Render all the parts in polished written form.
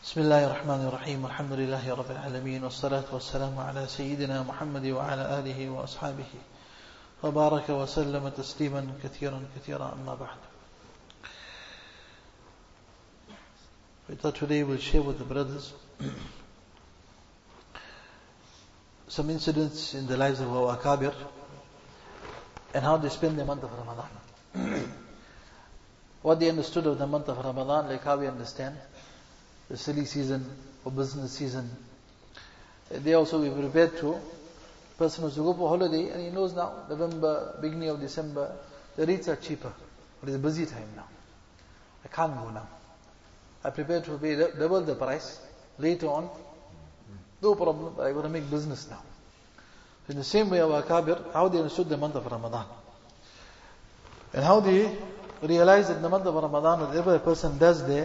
بسم الله الرحمن الرحيم والحمد لله رب العالمين والصلاة والسلام على سيدنا محمد وعلى آله وأصحابه وبارك وسلم تسليما كثيرا كثيرا أما بعد. We thought today we'll share with the brothers some incidents in the lives of our Akabir and how they spend the month of Ramadan. What they understood of the month of Ramadan, like how we understand the silly season or business season. They also be prepared to. Person who's to go for holiday and he knows now, November, beginning of December, the rates are cheaper. But it's a busy time now. I can't go now. I prepared to pay double the price later on. No problem, but I got to make business now. So in the same way, our Akabir, how they understood the month of Ramadan. And how they realized that in the month of Ramadan, whatever a person does there,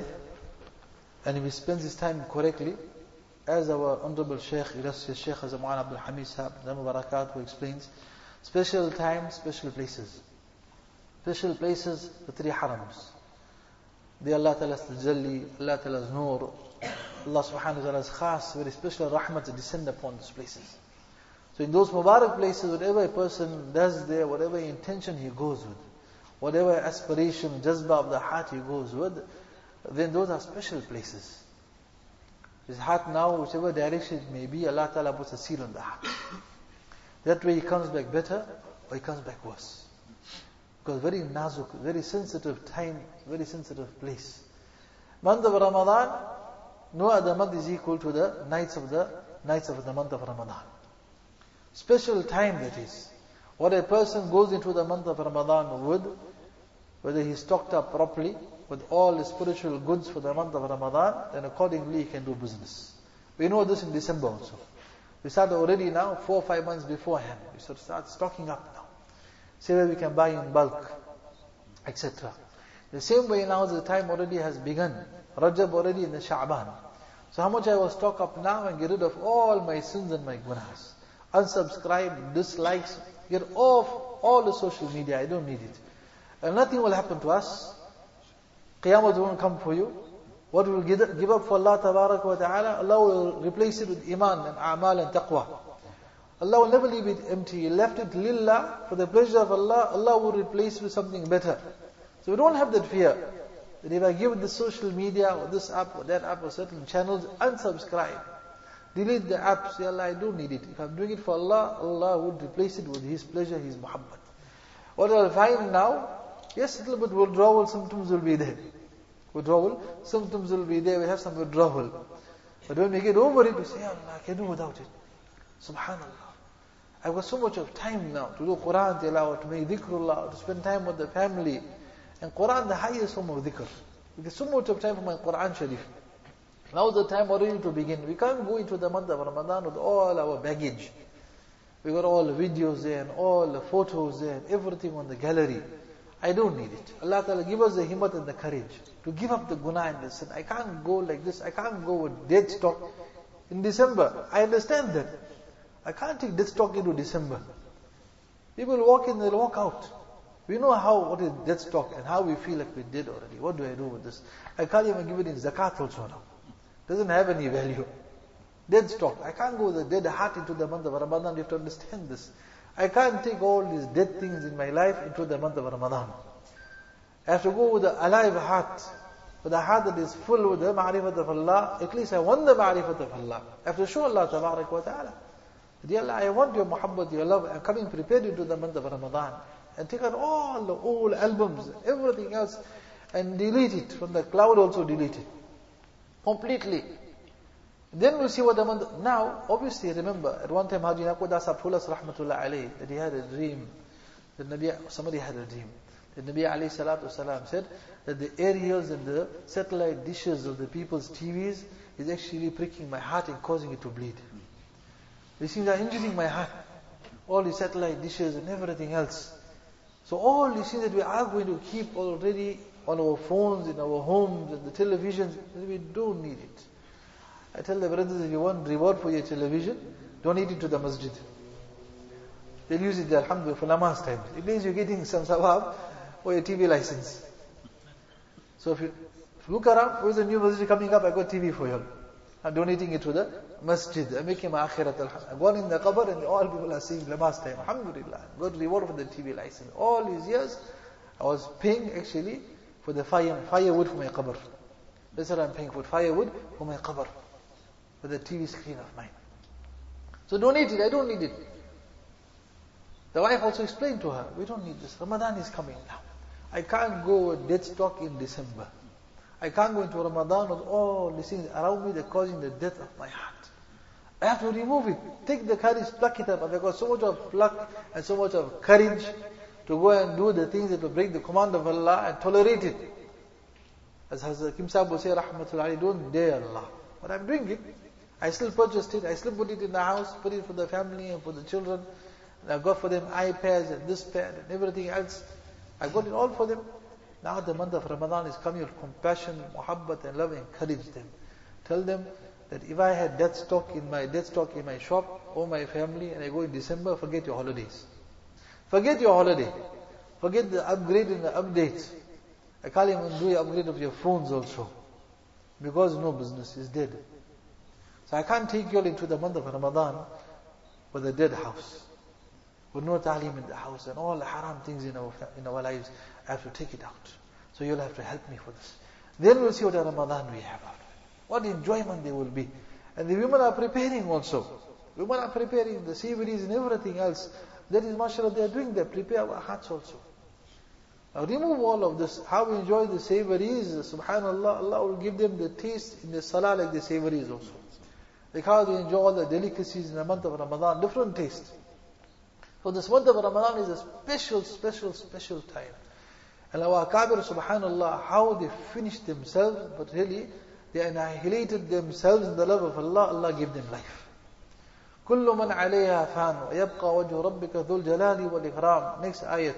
and if he spends his time correctly, as our Honorable Shaykh, illustrious Shaykh Mu'an Abdul Hamid Sahib, Dhamma Barakat, who explains, special time, special places. Special places, the three harams. The Allah Ta'ala's Tajalli, Allah Ta'ala's Noor, Allah Subhanahu wa Ta'ala's Khas, very special rahmat descend upon those places. So in those Mubarak places, whatever a person does there, whatever intention he goes with, whatever aspiration, jazba of the heart he goes with, then those are special places. His heart now, whichever direction it may be, Allah Ta'ala puts a seal on the heart. That way he comes back better, or he comes back worse. Because very nazuk, very sensitive time, very sensitive place. Month of Ramadan, no other month is equal to the nights of the month of Ramadan. Special time that is. What a person goes into the month of Ramadan with, whether he's stocked up properly, with all the spiritual goods for the month of Ramadan, then accordingly he can do business. We know this in December also. We start already now, 4 or 5 months beforehand. We should start stocking up now. See where we can buy in bulk, etc. The same way now the time already has begun. Rajab already in the Sha'ban. So how much I will stock up now and get rid of all my sins and my gunas. Unsubscribe, dislikes, get off all the social media. I don't need it. And nothing will happen to us. Qiyamah won't come for you. What will give up for Allah Tabarak wa Ta'ala, Allah will replace it with Iman and A'mal and Taqwa. Allah will never leave it empty. He left it lillah, for the pleasure of Allah, Allah will replace it with something better. So we don't have that fear. That if I give the social media or this app or that app or certain channels, unsubscribe. Delete the app, say Allah, I don't need it. If I'm doing it for Allah, Allah would replace it with His pleasure, His muhabbat. What I'll find now, yes, a little bit withdrawal symptoms will be there. Withdrawal symptoms will be there. We have some withdrawal. But when we get over it, we say, Allah, I can do without it. Subhanallah. I've got so much of time now to do Quran tilawah, to make dhikrullah, to spend time with the family. And Quran, the highest form of dhikr. We get so much of time for my Quran Sharif. Now the time already to begin. We can't go into the month of Ramadan with all our baggage. We got all the videos there and all the photos there and everything on the gallery. I don't need it. Allah Ta'ala give us the himmat and the courage to give up the guna and the sin. I can't go like this. I can't go with dead stock in December. I understand that. I can't take dead stock into December. People walk in, they'll walk out. We know what is dead stock and how we feel like we did already. What do I do with this? I can't even give it in zakat also now. Doesn't have any value. Dead stock. I can't go with a dead heart into the month of Ramadan. You have to understand this. I can't take all these dead things in my life into the month of Ramadan. I have to go with the alive heart. With a heart that is full with the ma'rifat of Allah. At least I want the ma'rifat of Allah. I have to show Allah Tabarak wa Ta'ala. Dear Allah, I want your muhabbat, your love. I'm coming prepared into the month of Ramadan. And take out all the old albums, everything else, and delete it. From the cloud also delete it. Completely. Then we'll see what the month... Now, obviously, remember, at one time Haji Naquda Sahib told us, rahmatullah alayhi, that he had a dream. Somebody had a dream. The Nabi alayhi salatu wasalam said that the aerials and the satellite dishes of the people's TVs is actually pricking my heart and causing it to bleed. These things are injuring my heart. All the satellite dishes and everything else. So all these things that we are going to keep already on our phones, in our homes, and the televisions, we don't need it. I tell the brothers, if you want reward for your television, donate it to the masjid. They'll use it there, alhamdulillah, for namaz time. It means you're getting some sawab for your TV license. So if you Look around, where's the new masjid coming up? I got TV for you. I'm donating it to the masjid. I'm making my akhirat alhamdulillah. I'm going in the qabr and all people are seeing Lamas time. Alhamdulillah. Got reward for the TV license. All these years, I was paying actually for the firewood for my qabr. That's what I'm paying for, firewood for my qabr. For the TV screen of mine. So donate it, I don't need it. The wife also explained to her, we don't need this. Ramadan is coming now. I can't go with dead stock in December. I can't go into Ramadan with all these things around me that are causing the death of my heart. I have to remove it. Take the courage, pluck it up. I've got so much of pluck and so much of courage to go and do the things that will break the command of Allah and tolerate it. As Hazrat Hakim Sahib will say, Rahmatullahi, don't dare Allah. But I'm doing it. I still purchased it. I still put it in the house, put it for the family and for the children. And I got for them iPads and this pad and everything else. I got it all for them. Now the month of Ramadan is coming with compassion, muhabbat and love. Encourage them. Tell them that if I had dead stock in my shop or my family and I go in December, forget your holidays. Forget your holiday. Forget the upgrade and the updates. I can't even do the upgrade of your phones also. Because no business is dead. So I can't take you all into the month of Ramadan with a dead house. With no ta'aleem in the house and all the haram things in our lives. I have to take it out. So you'll have to help me for this. Then we'll see what a Ramadan we have out of it. What enjoyment there will be. And the women are preparing also. Women are preparing the savories and everything else. That is, mashallah, they are doing that. Prepare our hearts also. Now remove all of this. How we enjoy the savories, subhanallah, Allah will give them the taste in the salah like the savories also. Like how they enjoy all the delicacies in the month of Ramadan, different taste. So this month of Ramadan is a special time. And our Akabir, subhanallah, how they finished themselves, but really, they annihilated themselves in the love of Allah. Allah gave them life. كل من عليها فان ويبقى وجه ربك ذو الجلال والإكرام. Next ayat.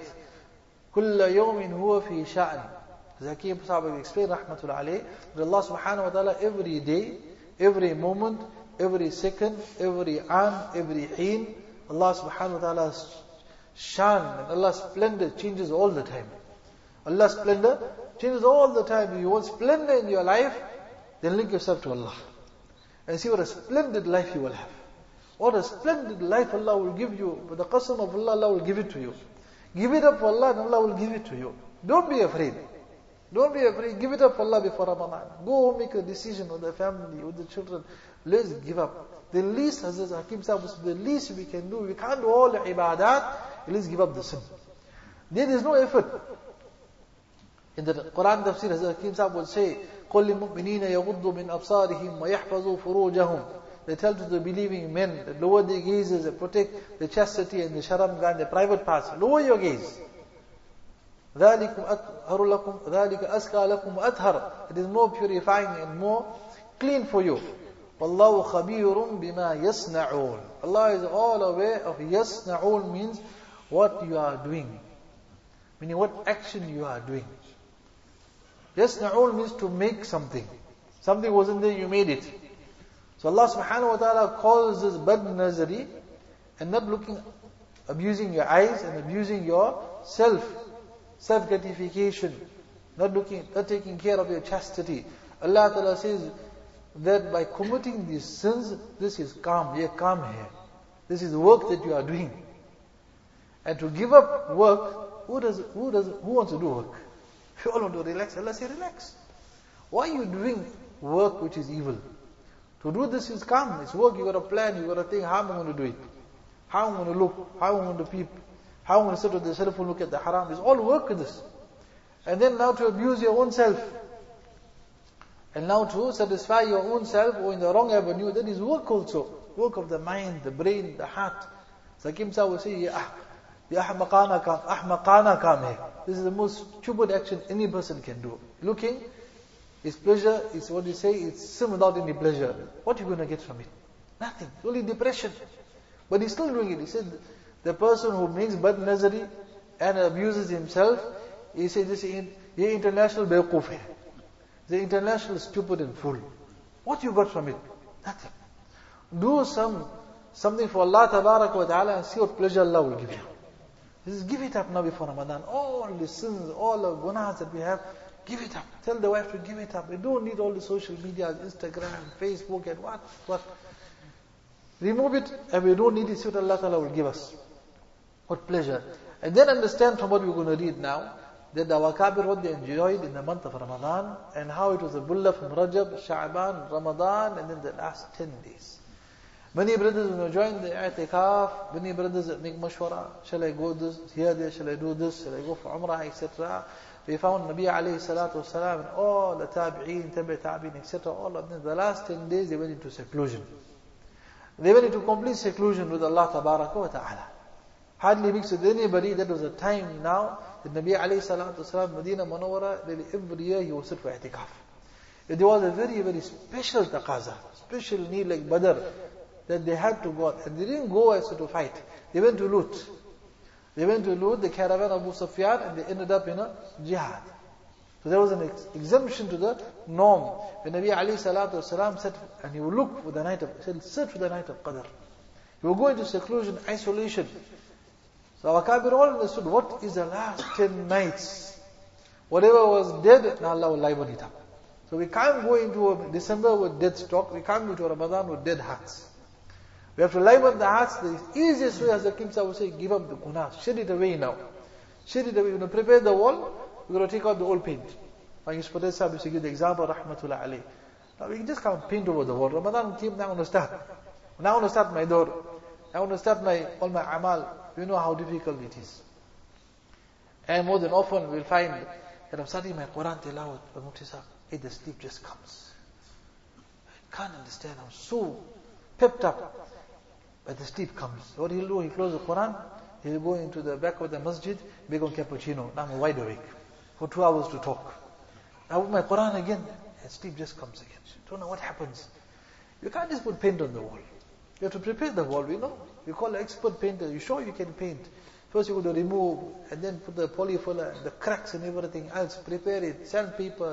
كل يوم هو في شأن. Hakim Sahib explained, rahmatullah alayh, that Allah subhanahu wa ta'ala every day, every moment, every second, every an, every heen, Allah subhanahu wa ta'ala's shan and Allah's splendor changes all the time. Allah's splendor changes all the time. If you want splendor in your life, then link yourself to Allah. And see what a splendid life you will have. What a splendid life Allah will give you. With the qasam of Allah, Allah will give it to you. Give it up for Allah and Allah will give it to you. Don't be afraid. Don't be afraid. Give it up for Allah before Ramadan. Go make a decision with the family, with the children. Let's give up. The least, Hazrat Hakim Sahib was the least we can do. We can't do all the ibadat. Let's give up the sin. There is no effort. In the Quran tafsir, Hazrat Hakim Sahib would say, قُلْ لِلْمُؤْمِنِينَ يَغُضُّوا مِنْ أَبْصَارِهِمْ وَيَحْفَظُوا فُرُوجَهُمْ. They tell to the believing men that lower their gazes and protect the chastity and the sharam and the private parts. Lower your gaze. ذَلِكَ أَسْكَى لَكُمْ وَأَطْهَرُ. It is more purifying and more clean for you. وَاللَّهُ خَبِيرٌ بِمَا يَصْنَعُونَ. Allah is all aware of يَصْنَعُونَ means what you are doing. Meaning what action you are doing. يَصْنَعُونَ means to make something. Something wasn't there, you made it. So Allah subhanahu wa ta'ala calls this bad nazari and not abusing your eyes and abusing your self-gratification, not taking care of your chastity. Allah ta'ala says that by committing these sins, this is calm, we are calm here. This is work that you are doing. And to give up work, who wants to do work? If you all want to relax, Allah say relax. Why are you doing work which is evil? To do this is calm, it's work, you got to plan, you got to think, how am I going to do it? How am I going to look? How am I going to peep? How am I going to sit with the cell phone, look at the haram? It's all work with this. And then now to abuse your own self. And now to satisfy your own self or in the wrong avenue, that is work also. Work of the mind, the brain, the heart. Hakim Sahib will say, ahmaqana kaam hai. This is the most stupid action any person can do. Looking is pleasure, is what you say, it's sin without any pleasure. What are you going to get from it? Nothing. Only depression. But he's still doing it. He said, the person who makes bad nazari and abuses himself, he said, this is international bewqoof hai. The international stupid and fool. What you got from it? Nothing. Do something for Allah tabarak wa ta'ala and see what pleasure Allah will give you. Just give it up now before Ramadan. All the sins, all the gunas that we have, Give it up. Tell the wife to give it up. We don't need all the social media, Instagram, Facebook and what. Remove it, and we don't need it. See what Allah Ta'ala will give us. What pleasure. And then understand from what we're going to read now, that the Akabir, what they enjoyed in the month of Ramadan, and how it was a bulla from Rajab, Sha'ban, Ramadan, and then the last 10 days. Many brothers will join the i'tikaf, many brothers that make mashwara, shall I go this, here, there, shall I do this, shall I go for Umrah, etc. We found Nabi alayhi salatu wasalam and all the tabi'een, tabi'in, etc. All of them, the last 10 days they went into seclusion. They went into complete seclusion with Allah tabaraka wa ta'ala. Hardly mixed with anybody. That was a time now that Nabi alayhi salatu wasalam, Medina Munawwara, every year he would sit for i'tikaf. There was a very, very special taqaza, special need like Badr, that they had to go out. And they didn't go as to fight. They went to loot. They went to loot the caravan of Abu Sufyan, and they ended up in a jihad. So there was an exemption to the norm. When Nabi alayhi salatu wasalam said, and he would look for the night of, he said, search for the night of Qadr. He would go into seclusion, isolation. So our Akabir all understood, what is the last 10 nights? Whatever was dead, now Allah will liven it up. So we can't go into a December with dead stock. We can't go to a Ramadan with dead hearts. We have to liven the hearts. The easiest way, as the Kim Sahib would say, give up the gunas. Shed it away now. Shed it away. When you prepare the wall, we're going to take out the old paint. Like Ispadeh Sahib used to give the example, Rahmatullah alayh. Now we just can't paint over the wall. Ramadan came, now I want to start. Now I want to start my door. I want to start all my amal. You know how difficult it is. And more than often we'll find that I'm starting my Quran tilawat, but Mufti Sahib, the sleep just comes. I can't understand. I'm so pepped up. But the sleep comes. What he'll do, he'll close the Quran, he'll go into the back of the masjid, make on cappuccino. Now I'm wide awake. For 2 hours to talk. Now with my Quran again, and sleep just comes again. Don't know what happens. You can't just put paint on the wall. You have to prepare the wall, we know. You call an expert painter, you sure you can paint. First you got to remove, and then put the polyfiller, the cracks and everything else, prepare it, sandpaper,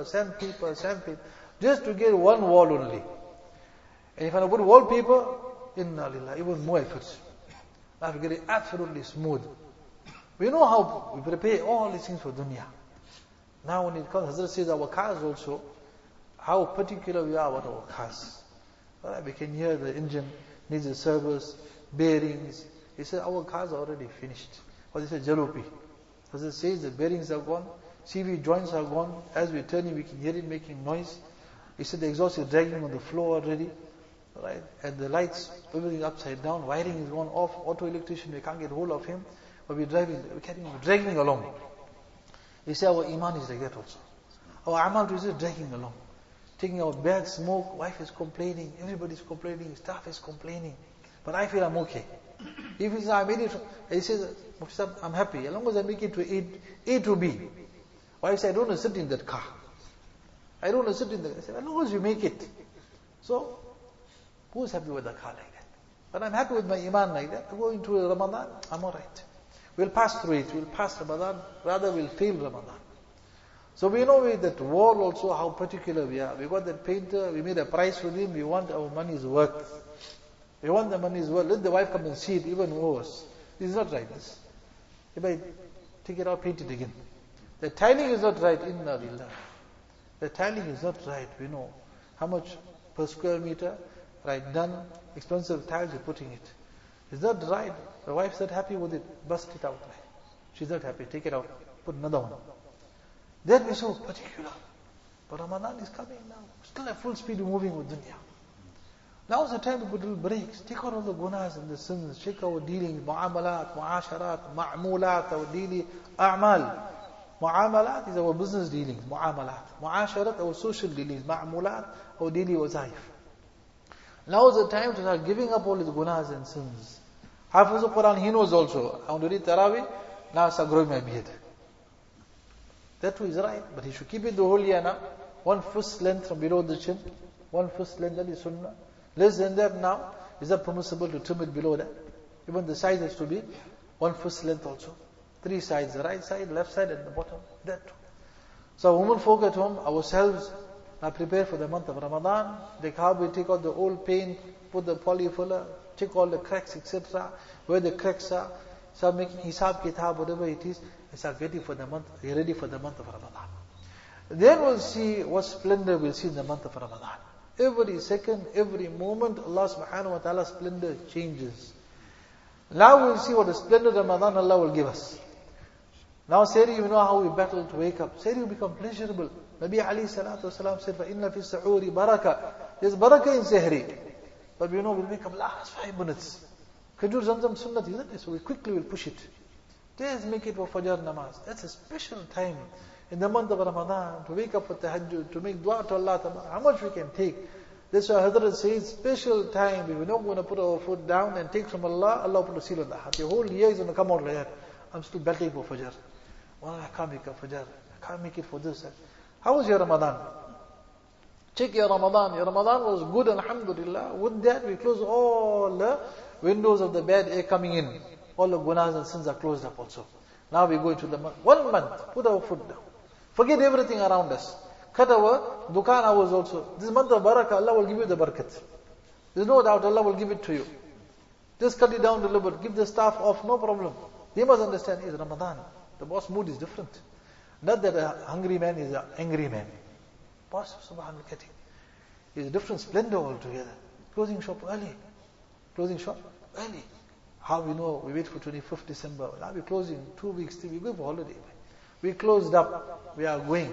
just to get one wall only. And if I put wallpaper, inna lillah, even more efforts. I have to get it absolutely smooth. We know how we prepare all these things for dunya. Now when it comes, Hazrat says our cars also, how particular we are about our cars. Alright, we can hear the engine needs a service, bearings. He said our cars are already finished. Or they said Jalupi. Hazrat says the bearings are gone, CV joints are gone. As we're turning, we can hear it making noise. He said the exhaust is dragging on the floor already. Right? And the lights, everything upside down, wiring is gone off, auto electrician, we can't get hold of him, but we're dragging along. He said our iman is like that also. Our amal is just dragging along. Taking out bad smoke, wife is complaining, everybody's complaining, staff is complaining, but I feel I'm okay. If he says, I made it, he says, I'm happy, as long as I make it to A to B. Wife said, I don't want to sit in that car. I don't want to sit in that. I said, as long as you make it. So, who's happy with a car like that? But I'm happy with my iman like that. To go into Ramadan, I'm alright. We'll pass through it. We'll pass Ramadan. Rather, we'll fail Ramadan. So we know with that wall also how particular we are. We got that painter. We made a price for him. We want our money's worth. We want the money's worth. Let the wife come and see it even worse. This is not right. This. If I take it out, paint it again. The tiling is not right. Inna lillah. The tiling is not right. We know how much per square meter. Right, done, expensive tiles, you're putting it. Is that right? The wife's not happy with it, bust it out. Right? She's not happy, take it out, put another one. That we're so particular. But Ramadan is coming now. Still at full speed moving with dunya. Now's the time to put little breaks. Take out all the gunas and the sins. Check our dealings, mu'amalat, mu'asharat, ma'mulat, our daily a'mal. Mu'amalat is our business dealings, mu'amalat. Mu'asharat, our social dealings, ma'mulat, our daily wazaif. Now is the time to start giving up all his gunas and sins. Hafiz al-Quran, he knows also. I want to read Taraweeh, now I start growing my beard. That too is right, but he should keep it the whole year now. 1 foot length from below the chin. 1 foot length, that is sunnah. Less than that now, is that permissible to trim it below that? Even the size has to be 1 foot length also. 3 sides, the right side, left side and the bottom. That too. So women folk at home, ourselves, now prepare for the month of Ramadan. Like how we take out the old paint, put the polyfiller, check all the cracks, etc. Where the cracks are. Start making hisab, kitab, whatever it is. And start ready for the month of Ramadan. Then we'll see what splendor we'll see in the month of Ramadan. Every second, every moment, Allah subhanahu wa ta'ala's splendor changes. Now we'll see what the splendor of Ramadan Allah will give us. Now Sehri, you know how we battle to wake up. Sehri will become pleasurable. Nabi alayhi salatu wasalam said, فَإِنَّ فِي السَّحُورِ barakah. There's barakah in Sehri. But we know we'll wake up last 5 minutes. Khajur Zamzam Sunnat, isn't it? So we quickly will push it. Just make it for Fajr Namaz. That's a special time in the month of Ramadan to wake up for Tahajjud, to make dua to Allah. How much we can take. That's why Hazrat says, special time. If we're not going to put our foot down and take from Allah, Allah will put a seal on the heart. Your whole year is going to come out like that. I'm still battling for Fajr. Well, I can't make up Fajr. I can't make it for this. How was your Ramadan? Check your Ramadan. Your Ramadan was good, alhamdulillah. With that, we close all the windows of the bad air coming in. All the gunas and sins are closed up also. Now we go into the month. 1 month, put our foot down. Forget everything around us. Cut our dukan hours also. This month of barakah, Allah will give you the barakat. There's no doubt Allah will give it to you. Just cut it down a little bit. Give the staff off, no problem. They must understand it's Ramadan. The boss mood is different. Not that a hungry man is an angry man. Boss, subhanallah, it's a different splendor altogether. Closing shop early. Closing shop early. How we know? We wait for 25th December. Now we're closing 2 weeks till we go for holiday. We closed up. We are going.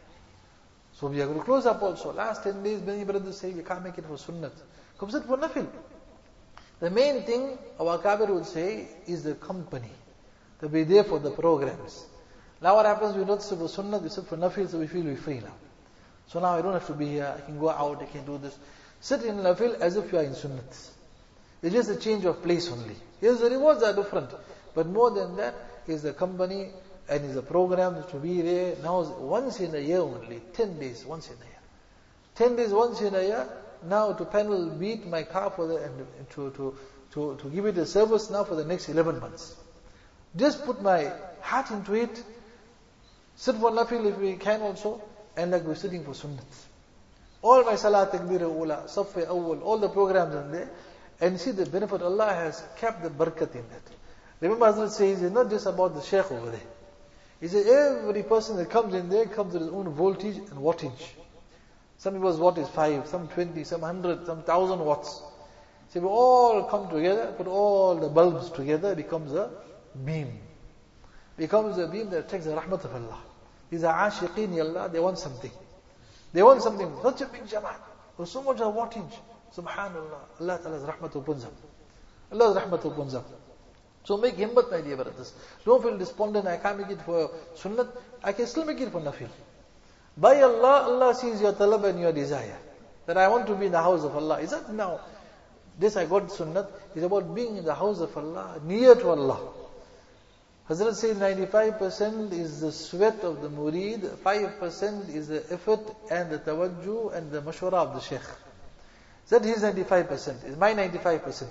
So we are going to close up also. Last 10 days, many brothers say we can't make it for sunnat. Comes it for nafil. The main thing our Kabir would say is the company. To be there for the programs. Now what happens, we don't sit for sunnat, we sit for nafil, so we feel we're free now. So now I don't have to be here, I can go out, I can do this. Sit in nafil as if you are in sunnat. It's just a change of place only. Yes, the rewards are different. But more than that is the company and is the program to be there. Now once in a year only, 10 days once in a year. 10 days once in a year, now to panel beat my car for the, and to give it a service now for the next 11 months. Just put my heart into it. Sit for nafil if we can also. And like we're sitting for sunnat. All my salat, takbir, ula, safi, awwal, all the programs are there. And see the benefit. Allah has kept the barakat in that. Remember Hazrat says, it's not just about the shaykh over there. He says every person that comes in there comes with his own voltage and wattage. Some people's watt is 5, some 20, some 100, some 1000 watts. So we all come together, put all the bulbs together, it becomes a beam. Becomes a beam that attracts the rahmat of Allah. These are ashiqeen Allah, they want something. They want something. Such a big jamaat. There's so much wattage. Subhanallah. Allah Ta'ala's rahmat opens up. Allah's rahmat opens up. So make himmat, my dear brothers. Don't feel despondent, I can't make it for sunnat. I can still make it for nafil. By Allah, Allah sees your talab and your desire. That I want to be in the house of Allah. Is that now? This I got sunnat. It's about being in the house of Allah, near to Allah. Hazrat says 95% is the sweat of the murid, 5% is the effort and the tawajjuh and the mashwara of the sheikh. That is 95%. It's my 95%.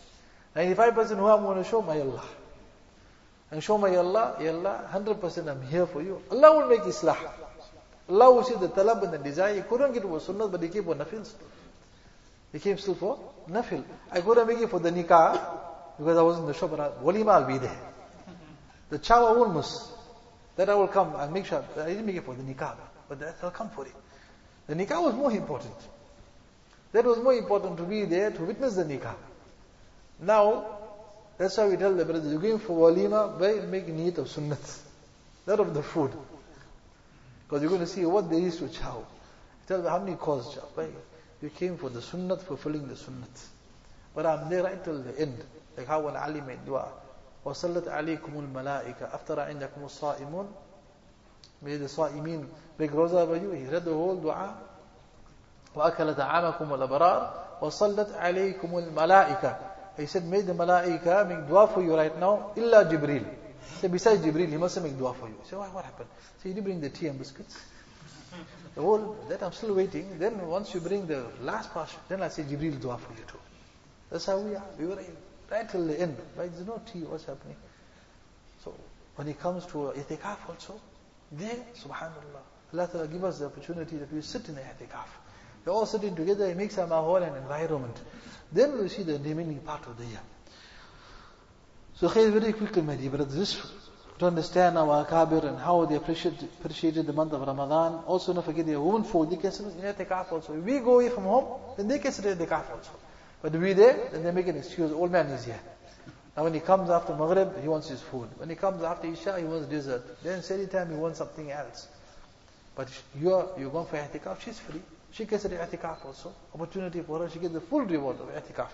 95% who I'm going to show? My Allah. And show my Allah, Ya Allah, 100% I'm here for you. Allah will make islah. Allah will see the talab and the desire. He couldn't get it for sunnah, but he came for nafil. He came still for nafil. I couldn't make it for the nikah, because I was in the shop, but walima I'll be there. The chow I won't miss. That I will come, I'll make sure. I didn't make it for the nikah, but that I'll come for it. The nikah was more important. That was more important to be there, to witness the nikah. Now, that's why we tell the brothers, you're going for walima, make niyat of sunnat. Not of the food. Because you're going to see what there is to chow. Tell them how many calls chow. You came for the sunnat, fulfilling the sunnat. But I'm there right till the end. Like how when Ali made dua. وَصَلَّتْ عَلَيْكُمُ الْمَلَائِكَةِ أَفْتَرَ عِنْدَكُمُ الصَّائِمُونَ. May the Sa'imin make roza by you. He read the whole dua. وَأَكَلَ طَعَامَكُمُ الْأَبْرَارِ وَصَلَّتْ عَلَيْكُمُ الْمَلَائِكَةِ. He said, may the malaika make dua for you right now. Illa Jibreel. He said, besides Jibreel, he mustn't make dua for you. He said, why, what happened? So you didn't bring the tea and biscuits. The whole, that I'm still waiting. Then once you bring the last portion, then I say Jibreel dua for you too. That's how we are. We were right till the end. But there's no tea, what's happening? So when it comes to i'tikaf also, there, subhanallah, Allah Ta'ala give us the opportunity that we sit in the i'tikaf. We're all sitting together, it makes a mahol and environment. Then we see the remaining part of the year. So very quickly, my dear brothers, to understand our Akabir and how they appreciated the month of Ramadan. Also, don't forget the women food. They can sit in i'tikaf also. If we go away from home, then they can sit in i'tikaf also. But if we're there, then they make an excuse. Old man is here. Now when he comes after Maghrib, he wants his food. When he comes after Isha, he wants dessert. Then Sehri time, he wants something else. But you're going for i'tikaf, she's free. She gets the i'tikaf also. Opportunity for her, she gets the full reward of i'tikaf.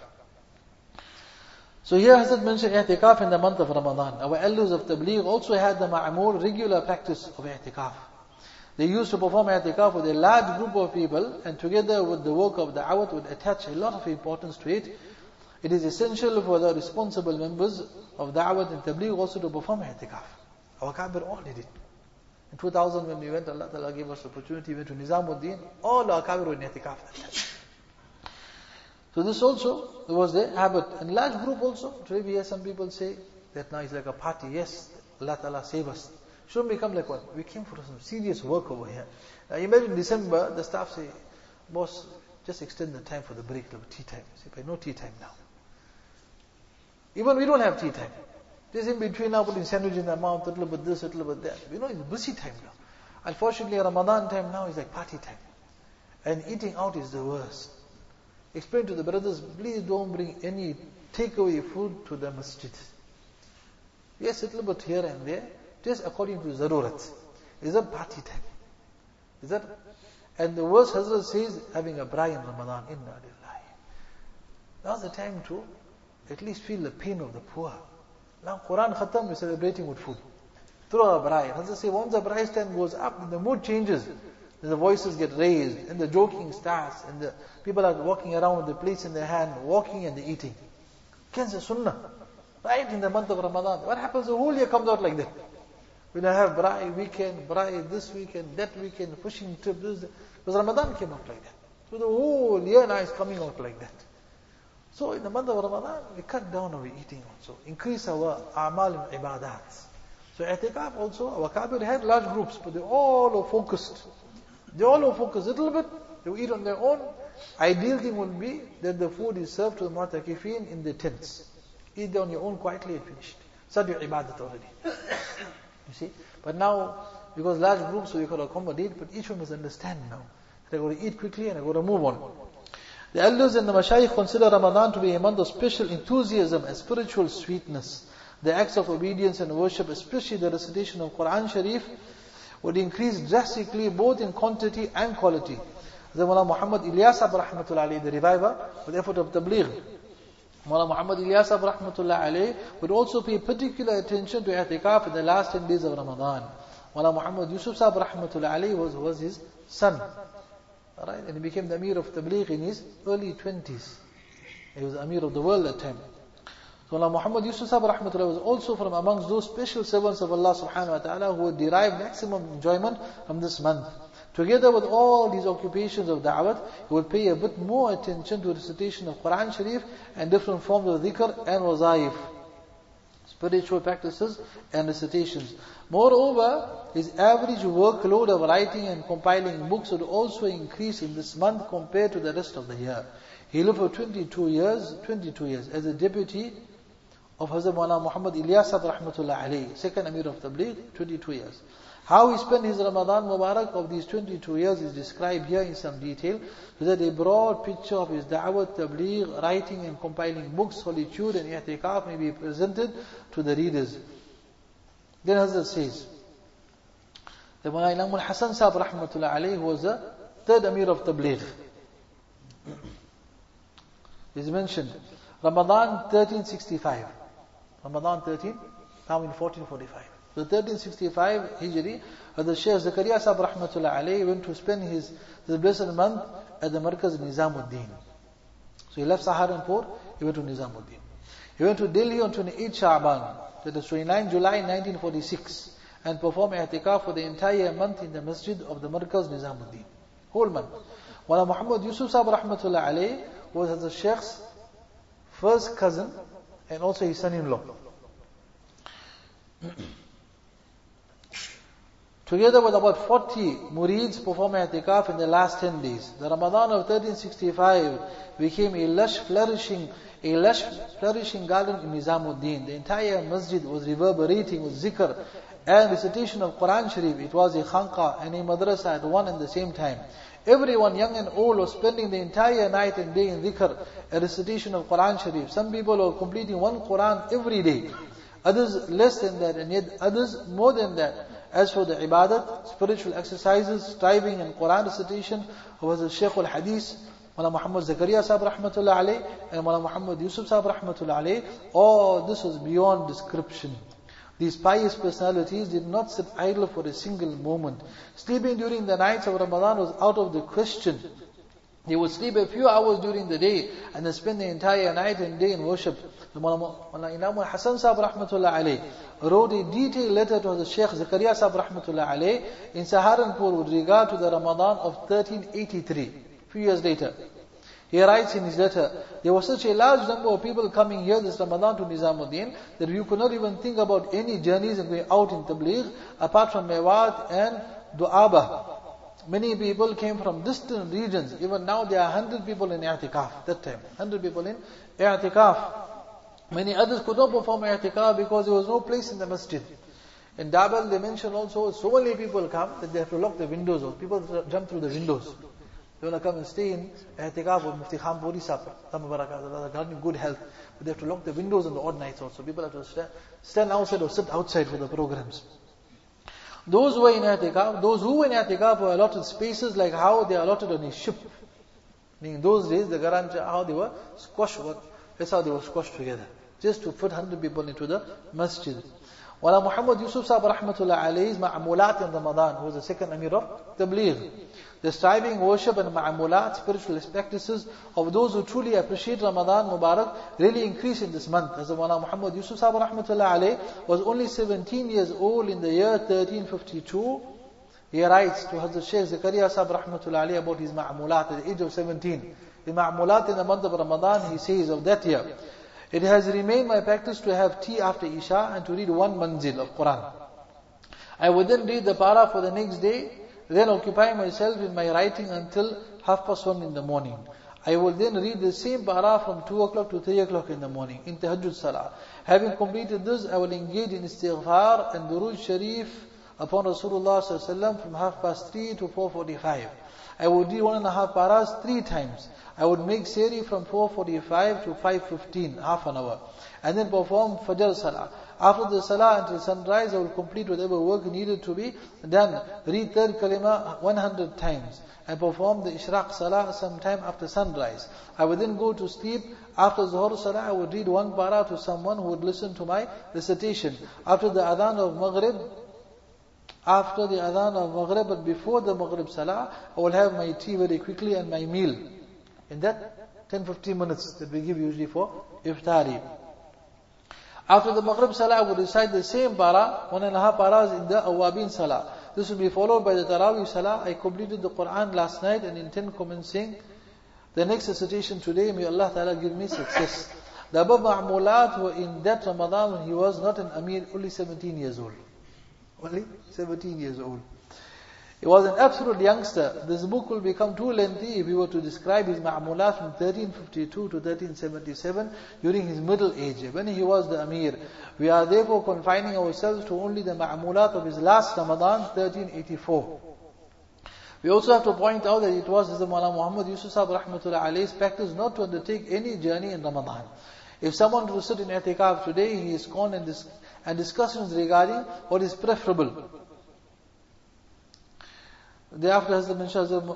So here Hazrat mentioned i'tikaf in the month of Ramadan. Our elders of Tabligh also had the ma'amul, regular practice of i'tikaf. They used to perform i'tikaf with a large group of people, and together with the work of da'wat would attach a lot of importance to it. It is essential for the responsible members of da'wat and Tabligh also to perform i'tikaf. Our Kabir all did it. In 2000 when we went, Allah Ta'ala gave us the opportunity, we went to Nizamuddin, all our Kabir were in i'tikaf that time. So this also was the habit. And large group also, today we hear some people say that now it's like a party. Yes, Allah Ta'ala save us. Shouldn't become like one. We came for some serious work over here. Now imagine December, the staff say, boss, just extend the time for the break, little tea time. Say, but no tea time now. Even we don't have tea time. Just in between now, putting sandwich in the mouth, a little bit this, a little bit that. We know it's busy time now. Unfortunately, Ramadan time now is like party time. And eating out is the worst. Explain to the brothers, please don't bring any takeaway food to the masjid. Yes, a little bit here and there, just according to zarurat. Is that party time? Is that? And the worst Hazrat says, having a braai in Ramadan. Inna lillahi. Now's the time to at least feel the pain of the poor. Now Quran Khatam, we're celebrating with food. Through a braai. Hazrat says, once the braai stand goes up, the mood changes. The voices get raised, and the joking starts, and the people are walking around with the plates in their hand, walking and the eating. Against the sunnah. Right in the month of Ramadan. What happens? The whole year comes out like that. When I have braai weekend, braai this weekend, that weekend, pushing trip, this, because Ramadan came out like that. So the whole year now is coming out like that. So in the month of Ramadan, we cut down our eating also. Increase our a'mal and ibadat. So i'tikaf also, our Kabir had large groups, but they all are focused. They all are focused a little bit, they will eat on their own. Ideal thing would be that the food is served to the mu'takifin in the tents. Eat on your own quietly and finished. Start your ibadat already. You see? But now, because large groups, so you can accommodate, but each one must understand now. They're going to eat quickly and they're going to move on. The elders and the mashayikh consider Ramadan to be a month of special enthusiasm and spiritual sweetness. The acts of obedience and worship, especially the recitation of Quran Sharif, would increase drastically both in quantity and quality. The Mullah Muhammad Ilyas rahmatullah alayhi, the reviver, with the effort of Tabligh. Mullah Muhammad Ilyas rahmatullah alayhi would also pay particular attention to i'tikaf in the last 10 days of Ramadan. Mullah Muhammad Yusuf Sahib rahmatullah alayhi was his son. Alright, and he became the Amir of Tabligh in his early 20s. He was Amir of the world at that time. So Allah Muhammad Yusuf Sahib rahmatullah was also from amongst those special servants of Allah subhanahu wa ta'ala who would derive maximum enjoyment from this month. Together with all these occupations of da'wat, he would pay a bit more attention to recitation of Quran Sharif and different forms of dhikr and wazaif, spiritual practices and recitations. Moreover, his average workload of writing and compiling books would also increase in this month compared to the rest of the year. He lived for 22 years as a deputy of Hazrat Maulana Muhammad Ilyas rahmatullah alayhi, second Amir of Tabligh, 22 years. How he spent his Ramadan Mubarak of these 22 years is described here in some detail, so that a broad picture of his da'wat, tabligh, writing and compiling books, solitude and i'tikaf may be presented to the readers. Then Hazrat says, the Mullah Imam al-Hasan Sahib rahmatullah alayhi was the third Amir of Tabligh. Is mentioned Ramadan 1365. Ramadan 13, now in 1445. So 1365 Hijri, the Shaykh Zakaria Sahib rahmatullah alayhi went to spend this blessed month at the Markaz Nizamuddin. So he left Saharanpur, he went to Nizamuddin. He went to Delhi on 28 Sha'ban, that is 29 July 1946, and performed i'tikaf for the entire month in the masjid of the Markaz Nizamuddin. Whole month. Mullah Muhammad Yusuf Sahib rahmatullah alayhi was the Shaykh's first cousin and also his son-in-law. together with about 40 murids, perform i'tikaf in the last 10 days. The Ramadan of 1365 became a lush flourishing garden in Nizamuddin. The entire masjid was reverberating with zikr and recitation of Quran Sharif. It was a khanqa and a madrasa at one and the same time. Everyone, young and old, was spending the entire night and day in dhikr and recitation of Quran Sharif. Some people were completing one Quran every day, others less than that, and yet others more than that. As for the ibadat, spiritual exercises, striving in Quran recitation, who was the Shaykh al-Hadith, Mawlana Muhammad Zakaria Sahib Rahmatullah Alayh, and Mawlana Muhammad Yusuf Sahib Rahmatullah Alayh, all this was beyond description. These pious personalities did not sit idle for a single moment. Sleeping during the nights of Ramadan was out of the question. They would sleep a few hours during the day and then spend the entire night and day in worship. The Mawlana Imam Hassan Sahib Rahmatullah Alayh wrote a detailed letter to the Shaykh Zakaria Sahib Rahmatullah Alayh in Saharanpur with regard to the Ramadan of 1383, a few years later. He writes in his letter, there was such a large number of people coming here this Ramadan to Nizamuddin that you could not even think about any journeys and going out in tabligh apart from Mewat and Du'aba. Many people came from distant regions. Even now there are 100 people in i'tikaf. That time, 100 people in i'tikaf. Many others could not perform i'tikaf because there was no place in the masjid. In Dabal they mentioned also, so many people come that they have to lock the windows out. People jump through the windows. They want to come and stay in i'tikaf with Mufti Khan Puri Sahib, God good health. But they have to lock the windows on the odd nights also. People have to stand outside or sit outside for the programs. Those who were in i'tikaf were allotted spaces like how they are allotted on a ship. In those days, the Garancha, how they were squashed, that's how they were squashed together. Just to put 100 people into the masjid. Wala Muhammad Yusuf Sahib Rahmatullah Alayhi's Ma'amulat in Ramadan, who was the second Amir of Tabligh. The striving, worship and Ma'amulat, spiritual practices of those who truly appreciate Ramadan Mubarak really increase in this month. As Wala Muhammad Yusuf Sahib Rahmatullah Alayhi was only 17 years old in the year 1352. He writes to Hazrat Shaykh Zakaria Sahib Rahmatullah Alayhi about his Ma'amulat at the age of 17. The Ma'amulat in the month of Ramadan, he says of that year, it has remained my practice to have tea after Isha and to read one manzil of Quran. I would then read the para for the next day, then occupy myself in my writing until 1:30 in the morning. I will then read the same para from 2 o'clock to 3 o'clock in the morning, in Tahajjud Salah. Having completed this, I will engage in istighfar and durood sharif upon Rasulullah ﷺ from 3:30 to 4:45. I would read 1.5 paras 3 times. I would make sehri from 4:45 to 5:15, half an hour. And then perform Fajr Salah. After the Salah until sunrise, I will complete whatever work needed to be done. Read third kalima 100 times. And perform the Ishraq Salah sometime after sunrise. I would then go to sleep. After Zuhur Salah, I would read 1 para to someone who would listen to my recitation. After the Adhan of Maghrib, but before the Maghrib Salah, I will have my tea very quickly and my meal. In that 10-15 minutes that we give usually for iftari. After the Maghrib Salah, I would recite the same para, 1.5 paras in the Awabin Salah. This will be followed by the Tarawih Salah. I completed the Quran last night and intend commencing the next recitation today. May Allah Ta'ala give me success. The above ma'amulat were in that Ramadan when he was not an Amir, only 17 years old. Only 17 years old. He was an absolute youngster. This book will become too lengthy if we were to describe his ma'amulat from 1352 to 1377 during his middle age, when he was the Amir. We are therefore confining ourselves to only the ma'amulat of his last Ramadan, 1384. We also have to point out that it was the Mawlana Muhammad Yusuf Sahib Rahmatullah Alayhi's practice not to undertake any journey in Ramadan. If someone were to sit in i'tikaf today, he is gone and discussions regarding what is preferable. Thereafter, as the mentions of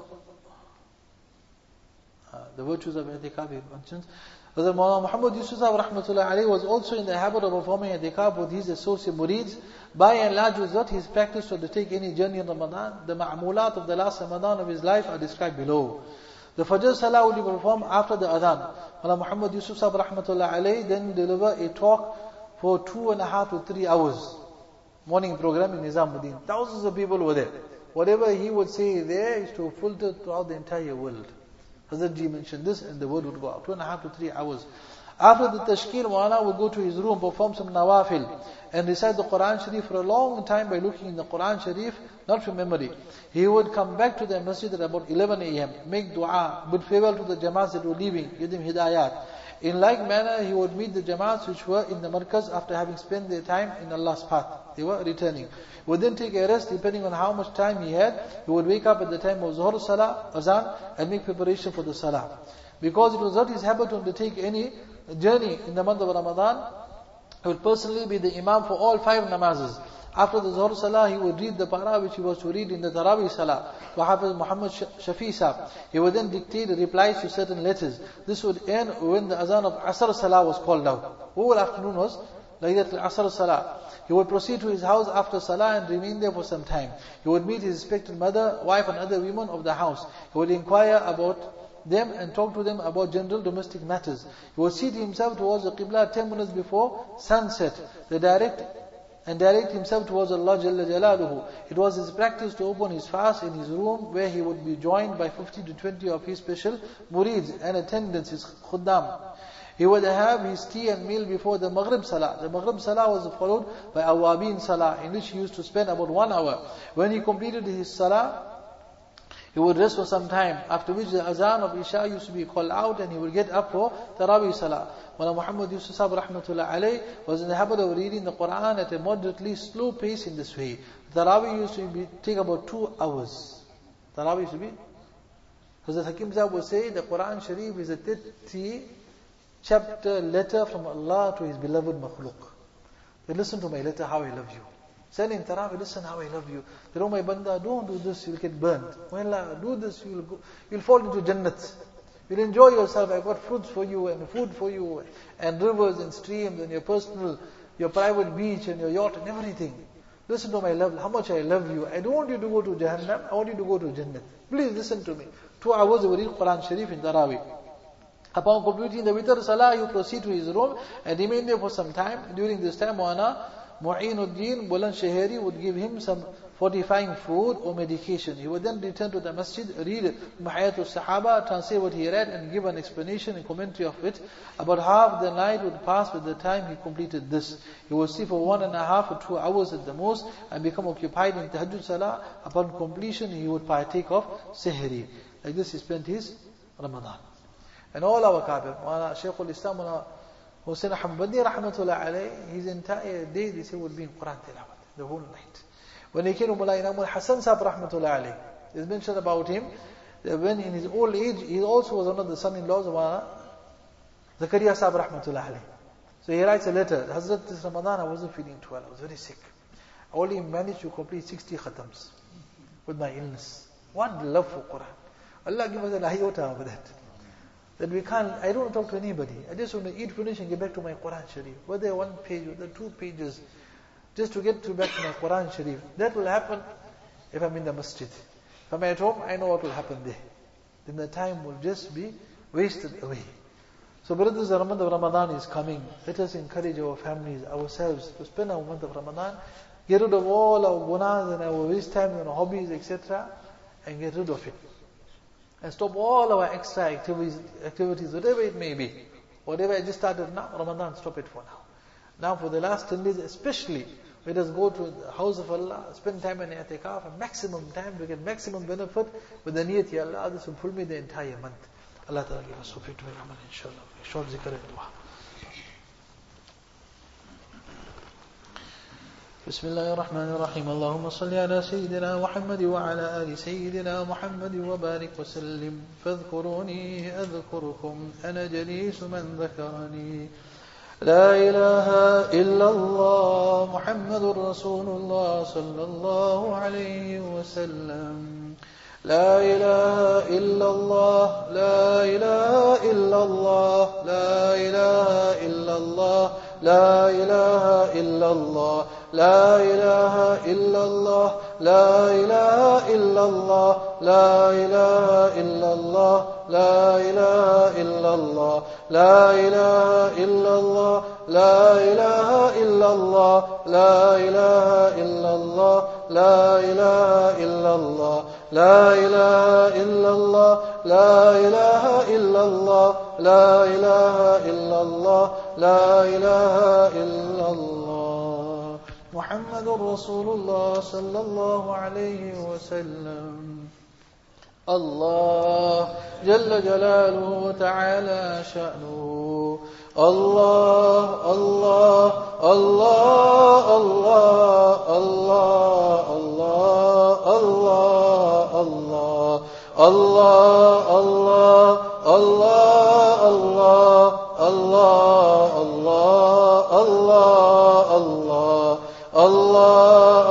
the virtues of i'tikaf, he mentions that Mawlana Muhammad Yusuf Sahib Rahmatullah Alayhi was also in the habit of performing i'tikaf with his associate murids. By and large, was not his practice to undertake any journey in Ramadan. The ma'amulat of the last Ramadan of his life are described below. The Fajr Salah will be performed after the Adhan. Mawlana Muhammad Yusuf Sahib Rahmatullah Alayhi then deliver a talk for 2.5 to 3 hours. Morning program in Nizamuddin. Thousands of people were there. Whatever he would say there is to filter throughout the entire world. Hazrat Ji mentioned this and the word would go out. 2.5 to 3 hours. After the tashkil, Maulana would go to his room, perform some nawafil, and recite the Quran Sharif for a long time by looking in the Quran Sharif, not from memory. He would come back to the masjid at about 11 a.m., make dua, bid farewell to the jamaats that were leaving, give them hidayat. In like manner, he would meet the jamaats which were in the markaz after having spent their time in Allah's path. They were returning. He would then take a rest depending on how much time he had. He would wake up at the time of Zuhr Salah, Azan, and make preparation for the Salah. Because it was not his habit to undertake any journey in the month of Ramadan, he would personally be the imam for all 5 namazes. After the Zuhr Salah, he would read the para which he was to read in the Tarawih Salah to Hafiz Muhammad Shafi Sahab. He would then dictate replies to certain letters. This would end when the Azan of Asr Salah was called out. Whole afternoon was like that, Asr Salah. He would proceed to his house after Salah and remain there for some time. He would meet his respected mother, wife and other women of the house. He would inquire about them and talk to them about general domestic matters. He would seat himself towards the Qibla 10 minutes before sunset. Direct himself towards Allah Jalla Jalaluhu. It was his practice to open his fast in his room, where he would be joined by 50 to 20 of his special murids and attendants, his khuddam. He would have his tea and meal before the Maghrib Salah. The Maghrib Salah was followed by Awabin Salah, in which he used to spend about 1 hour. When he completed his Salah, he would rest for some time, after which the Azan of Isha used to be called out and he would get up for Tarawih Salah. Mullah Muhammad Yusuf Sahib Rahmatullah Alayh was in the habit of reading the Quran at a moderately slow pace in this way. Tarawih used to take about 2 hours. Tarawih used to be, Hazrat Hakim Sahib would say, the Quran Sharif is a 30 chapter letter from Allah to His beloved makhluk. They listen to my letter, how I love you. Said in Tarawih, listen how I love you. They say, oh my banda, don't do this, you'll get burnt. Well, do this, you'll fall into Jannat. You'll enjoy yourself. I've got fruits for you and food for you and rivers and streams and your private beach and your yacht and everything. Listen to my love, how much I love you. I don't want you to go to Jahannam, I want you to go to Jannat. Please listen to me. 2 hours they will read Quran Sharif in Tarawih. Upon completing the Witr Salah, you proceed to his room and remain there for some time. During this time, Mu'inuddin Buland Shaheri would give him some fortifying food or medication. He would then return to the masjid, read Mahayatul Sahaba, translate what he read and give an explanation and commentary of it. About half the night would pass with the time he completed this. He would sleep for 1.5 or 2 hours at the most and become occupied in Tahajjud Salah. Upon completion, he would partake of Sahri. Like this he spent his Ramadan. And all our Kabir, Shaykhul Islam, Hussain Ahmadi Rahmatullah Alayh, his entire day, they say, would be in Quran Tilawat, the whole night. When he came to Mullah Inamul Hasan Sahib Rahmatullah Alayh, it's mentioned about him, that when in his old age, he also was one of the son-in-laws of Zakaria Sahib Rahmatullah Alayh. So he writes a letter, Hazrat, this Ramadan I wasn't feeling too well, I was very sick. I only managed to complete 60 khatams with my illness. One love for Quran. Allah give us an iota of that. That we can't, I don't want to talk to anybody. I just want to eat, finish and get back to my Quran Sharif. Whether 1 page, whether 2 pages, just to get back to my Quran Sharif. That will happen if I'm in the masjid. If I'm at home, I know what will happen there. Then the time will just be wasted away. So brothers, the month of Ramadan is coming. Let us encourage our families, ourselves to spend our month of Ramadan. Get rid of all our gunas and our waste time and our hobbies, etc. and get rid of it. And stop all our extra activities, whatever it may be. Whatever I just started now, Ramadan, stop it for now. Now for the last 10 days especially, let us go to the house of Allah, spend time in i'tikaf, a maximum time to get maximum benefit with the niyat, Ya Allah, this will pull me the entire month. Allah Ta'ala give us tawfiq to amal, inshallah. Short zikr and dua. بسم الله الرحمن الرحيم اللهم صل على سيدنا محمد وعلى آل سيدنا محمد وبارك وسلم فاذكروني أذكركم أنا جليس من ذكرني لا إله إلا الله محمد رسول الله صلى الله عليه وسلم لا إله إلا الله لا إله إلا الله لا إله إلا الله لا إله إلا الله لا إله إلا الله لا إله إلا الله لا إله إلا الله لا إله إلا الله لا إله إلا الله لا إله إلا الله لا إله إلا الله لا إله إلا الله لا إله إلا الله لا إله إلا الله لا إله إلا الله لا إله إلا الله محمد رسول الله صلى الله عليه وسلم الله جل جلاله تعالى شأنه الله الله الله الله الله الله الله الله الله الله الله الله الله الله الله الله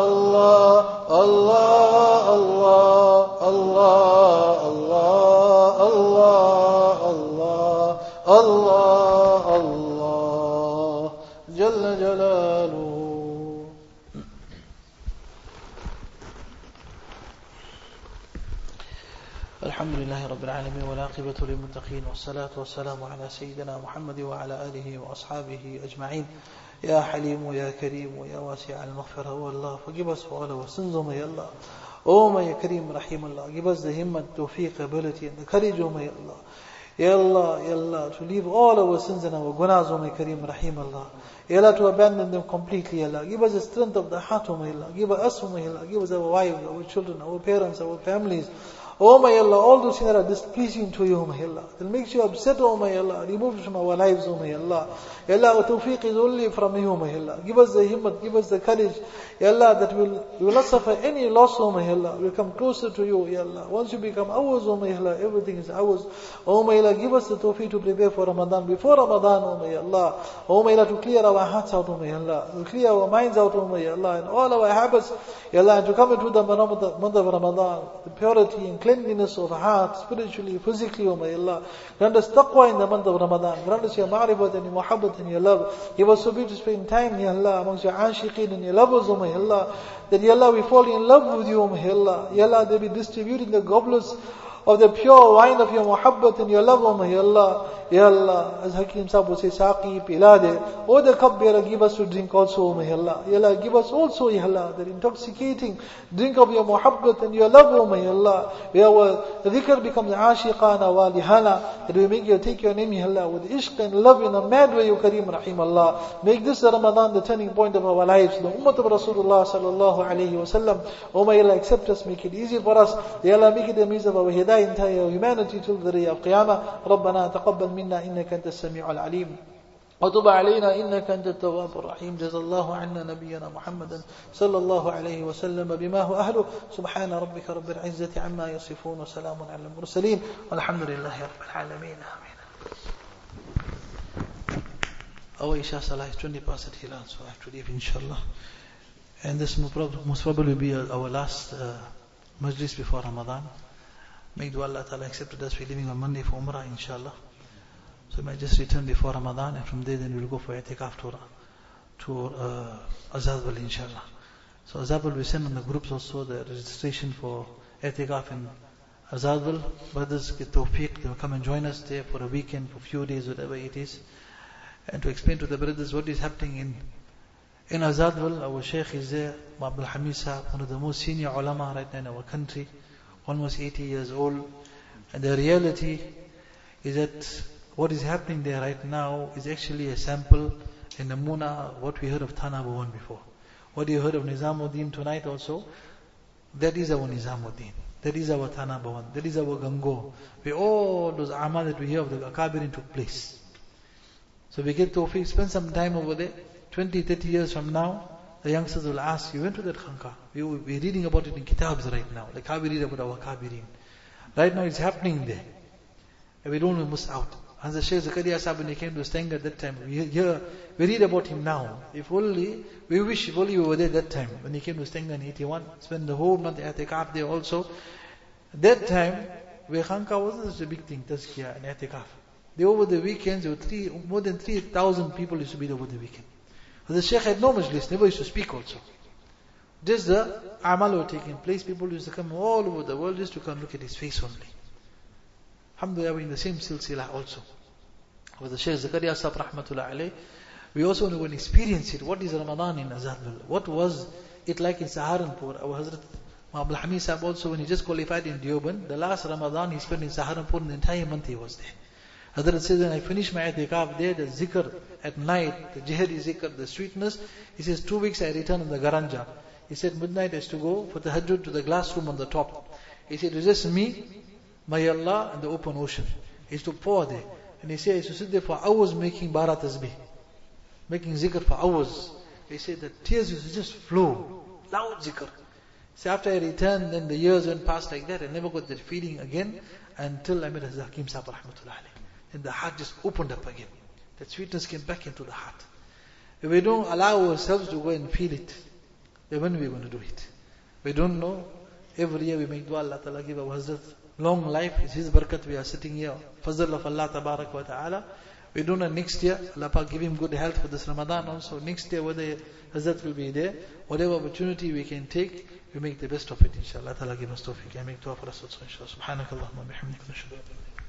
الله الله الله جل جلاله. الحمد لله رب العالمين والعاقبة للمتقين والصلاة والسلام على سيدنا محمد وعلى آله وأصحابه أجمعين. يا حليم يا كريم يا واسع المغفرة, oh Allah, forgive us for all our sins, oh my Allah. Oh my Kareem Rahim Allah, give us the himmat, tawfiq, ability and the courage, oh my Allah. Ya Allah, Ya Allah, to leave all our sins and our gunas, oh my Kareem Rahim Allah. Ya Allah, to abandon them completely, Ya Allah. Give us the strength of the heart, oh my Allah. Give us, oh my Allah. Give us our wives, our children, our parents, our families. Oh my Allah, all those things that are displeasing to you, oh my Allah, that makes you upset, oh my Allah, remove it from our lives, oh my Allah. Ya Allah, our tawfiq is only from you, oh my Allah. Give us the himmat, give us the courage, Ya Allah, that we will not suffer any loss, oh my Allah. We'll come closer to you, Ya Allah. Once you become ours, oh my Allah, everything is ours. Oh my Allah, give us the tawfiq to prepare for Ramadan, before Ramadan, oh my Allah. Oh my Allah, to clear our hearts out, oh my Allah, to clear our minds out, oh my Allah, and all our habits, Ya Allah, and to come into the month of Ramadan, the purity and cleanliness of heart, spiritually, physically, oh my Allah. Grant us taqwa in the month of Ramadan. Grant us your ma'rifat and your muhabbat and your love. Give us so to spend time, Ya Allah, amongst your ashiqeen and your lovers, oh my Allah. That, Ya Allah, we fall in love with you, oh my Allah. Ya Allah, they be distributing the goblets of the pure wine of your muhabbat and your love, oh my Allah. Ya Allah, as Hakim Sahib would say, Saqi, Pilade, oh the cupbearer, give us to drink also, oh my Allah. Ya Allah, give us also, Ya Allah, that intoxicating drink of your muhabbat and your love, oh my Allah. Where our dhikr becomes ashiqana walihana, that we make you take your name, Ya Allah, with ishq and love in a mad way, O Kareem Rahim Allah. Make this Ramadan the turning point of our lives, the ummah of Rasulullah sallallahu alayhi wa sallam. Oh my Allah, accept us, make it easy for us. Ya Allah, make it the means of our hidayah, entire humanity till the day of Qiyamah. ربنا تقبل منا إنك أنت السميع العليم وتب علينا إنك أنت التواب الرحيم. جزا الله عنا نبينا محمدا صلى الله عليه وسلم بما هو أهله. سبحان ربك رب العزة عما يصفون وسلام على المرسلين والحمد لله رب العالمين. آمين. Our Isha Salah is 20 past at Hilal, so I have to leave inshallah. And this most probably will be our last majlis before Ramadan. May Allah Ta'ala accept us. We're leaving on Monday for Umrah inshallah. So we might just return before Ramadan, and from there then we'll go for I'tikaf to Azadwal inshallah. So Azadwal we send on the groups also the registration for I'tikaf in Azadwal. Brothers get tawfiq, they will come and join us there for a weekend, for a few days, whatever it is. And to explain to the brothers what is happening in Azadwal. Our Shaykh is there, Abdul Hamid Sahib, one of the most senior ulama right now in our country, almost 80 years old. And the reality is that what is happening there right now is actually a sample in Namuna, what we heard of Thana Bhawan before. What you heard of Nizamuddin tonight also, that is our Nizamuddin. That is our Thana Bhawan. That is our Gango. Where all those amal that we hear of the Akabirin took place. So we get tawfiq, spend some time over there. 20, 30 years from now, the youngsters will ask, you went to that Khanqa. We're reading about it in kitabs right now. Like how we read about our Akabirin. Right now it's happening there. And we don't want to miss out. And the Shaykh Zakaria Sahib, when he came to Stanga at that time, we read about him now. If only, we wish if only we were there that time. When he came to Stanga in 81, spent the whole month at I'tikaf there also. That time, where Khanqa wasn't such a big thing, Tazkiyah and I'tikaf. There over the weekends, there were more than 3,000 people used to be there over the weekend. But the Shaykh had no majlis, never used to speak also. Just the amal were taking place, people used to come all over the world just to come look at his face only. Alhamdulillah, we're in the same silsila also. With the Shaykh Zakaria Sahib rahmatullah alayh, we also want to experience it. What is Ramadan in Azadwal? What was it like in Saharanpur. Our Hazrat Abdul Hamid Sahib also, when he just qualified in Deoband, the last Ramadan he spent in Saharanpur, the entire month he was there. Hazrat says, when I finished my i'tikaf there, the zikr at night, the jihadi zikr, the sweetness, he says 2 weeks I returned in the Garanja. He said midnight I used to go for the tahajjud to the glass room on the top. He said, it was just me, my Allah and the open ocean. He used to pour there. And he said, I used to sit there for hours making bara tasbih, making zikr for hours. He said, the tears used to just flow, loud zikr. So after I returned, then the years went past like that. I never got that feeling again until I met Hazrat Hakim Sahib rahmatullah alayhi. And the heart just opened up again. That sweetness came back into the heart. If we don't allow ourselves to go and feel it, then when are we going to do it? We don't know. Every year we make dua, Allah Ta'ala give our Hazrat long life. It's His barakat we are sitting here. Fazl of Allah Tabarak wa Ta'ala. We don't know next year, Allah Ta'ala give him good health for this Ramadan also. Next year whether Hazrat will be there. Whatever opportunity we can take, we make the best of it inshallah. Allah Ta'ala give us tawfiq. I make dua for us also inshallah. Subhanakallahumma bihamdika nashhadu an la ilaha illa anta